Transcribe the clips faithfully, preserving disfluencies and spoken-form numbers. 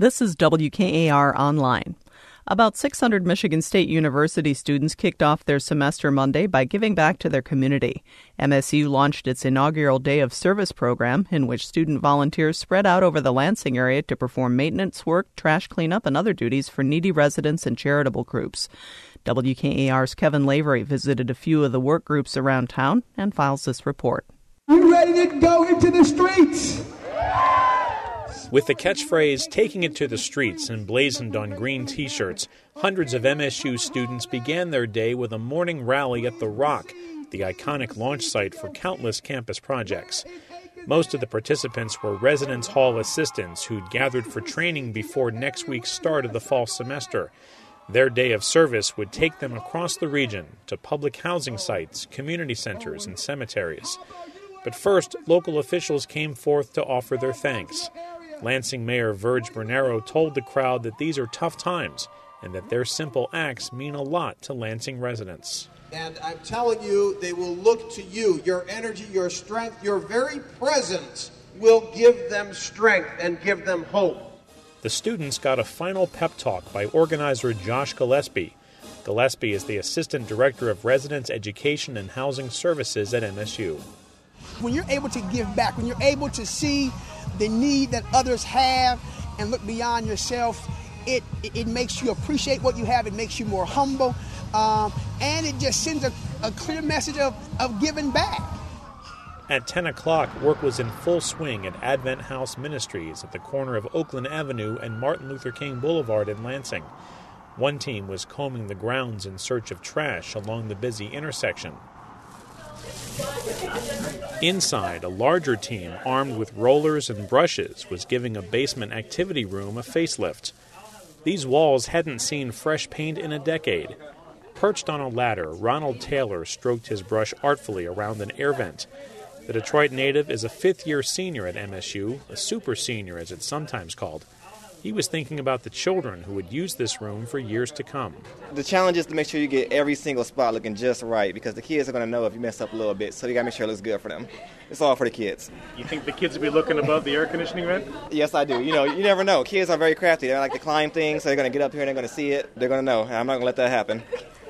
This is W K A R Online. About six hundred Michigan State University students kicked off their semester Monday by giving back to their community. M S U launched its inaugural Day of Service program, in which student volunteers spread out over the Lansing area to perform maintenance work, trash cleanup, and other duties for needy residents and charitable groups. W K A R's Kevin Lavery visited a few of the work groups around town and files this report. You ready to go into the streets? With the catchphrase, "Taking it to the streets," emblazoned on green T-shirts, hundreds of M S U students began their day with a morning rally at The Rock, the iconic launch site for countless campus projects. Most of the participants were residence hall assistants who'd gathered for training before next week's start of the fall semester. Their day of service would take them across the region to public housing sites, community centers, and cemeteries. But first, local officials came forth to offer their thanks. Lansing Mayor Verge Bernero told the crowd that these are tough times and that their simple acts mean a lot to Lansing residents. And I'm telling you, they will look to you. Your energy, your strength, your very presence will give them strength and give them hope. The students got a final pep talk by organizer Josh Gillespie. Gillespie is the Assistant Director of Residence Education and Housing Services at M S U. When you're able to give back, when you're able to see the need that others have and look beyond yourself, it, it, it makes you appreciate what you have. It makes you more humble. Um, and it just sends a, a clear message of, of giving back. At ten o'clock, work was in full swing at Advent House Ministries at the corner of Oakland Avenue and Martin Luther King Boulevard in Lansing. One team was combing the grounds in search of trash along the busy intersection. Inside, a larger team armed with rollers and brushes was giving a basement activity room a facelift. These walls hadn't seen fresh paint in a decade. Perched on a ladder, Ronald Taylor stroked his brush artfully around an air vent. The Detroit native is a fifth-year senior at M S U, a super senior as it's sometimes called. He was thinking about the children who would use this room for years to come. The challenge is to make sure you get every single spot looking just right, because the kids are going to know if you mess up a little bit, so you got to make sure it looks good for them. It's all for the kids. You think the kids will be looking above the air conditioning vent? Yes, I do. You know, you never know. Kids are very crafty. They like to climb things, so they're going to get up here and they're going to see it. They're going to know. I'm not going to let that happen.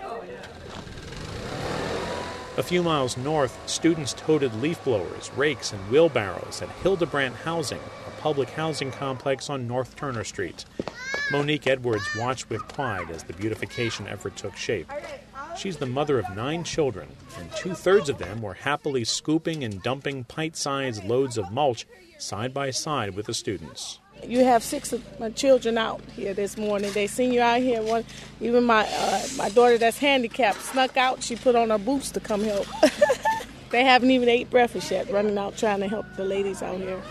A few miles north, students toted leaf blowers, rakes, and wheelbarrows at Hildebrandt Housing, a public housing complex on North Turner Street. Monique Edwards watched with pride as the beautification effort took shape. She's the mother of nine children, and two-thirds of them were happily scooping and dumping pint-sized loads of mulch side by side with the students. You have six of my children out here this morning. They seen you out here. One, even my uh, my daughter that's handicapped snuck out. She put on her boots to come help. They haven't even ate breakfast yet, running out trying to help the ladies out here.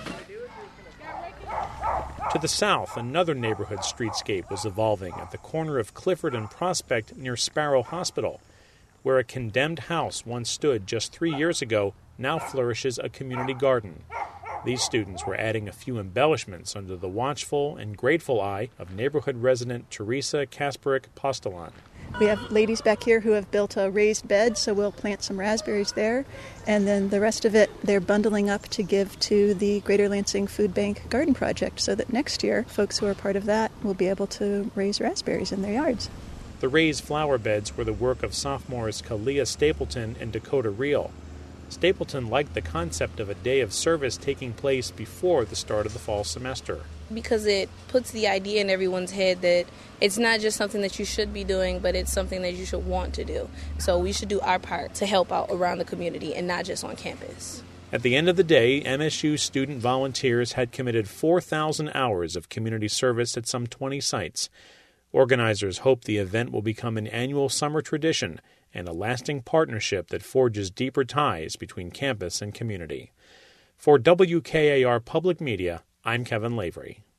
To the south, another neighborhood streetscape was evolving at the corner of Clifford and Prospect near Sparrow Hospital. Where a condemned house once stood just three years ago, now flourishes a community garden. These students were adding a few embellishments under the watchful and grateful eye of neighborhood resident Teresa Kasperick Postelan. We have ladies back here who have built a raised bed, so we'll plant some raspberries there. And then the rest of it, they're bundling up to give to the Greater Lansing Food Bank Garden Project, so that next year, folks who are part of that will be able to raise raspberries in their yards. The raised flower beds were the work of sophomores Kalia Stapleton and Dakota Reel. Stapleton liked the concept of a day of service taking place before the start of the fall semester. Because it puts the idea in everyone's head that it's not just something that you should be doing, but it's something that you should want to do. So we should do our part to help out around the community and not just on campus. At the end of the day, M S U student volunteers had committed four thousand hours of community service at some twenty sites. Organizers hope the event will become an annual summer tradition and a lasting partnership that forges deeper ties between campus and community. For W K A R Public Media, I'm Kevin Lavery.